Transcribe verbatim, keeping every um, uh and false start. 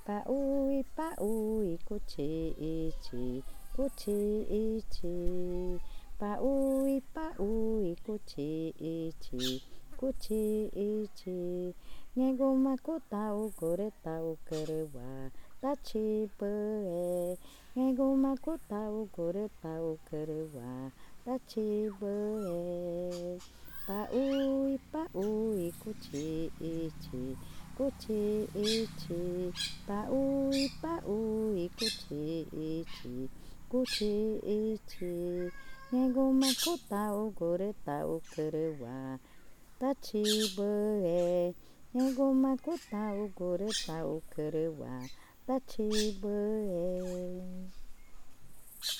Paui, paui, cuchichi, cuchichi. Paui, paui, cuchichi, cuchichi. Nghe goma cô tao cô re tao kerwa ta chi bơ. Nghe goma cô tao cô re tao kerwa ta chi bơ. Paui, paui, cuchichi, cuchichi. Paui, paui, cuchichi, cuchichi. Nghe goma cô tao cô re tao kerwa ta chi bơ. Nghe goma cô tao cô re tao kerwa ta chi bơ.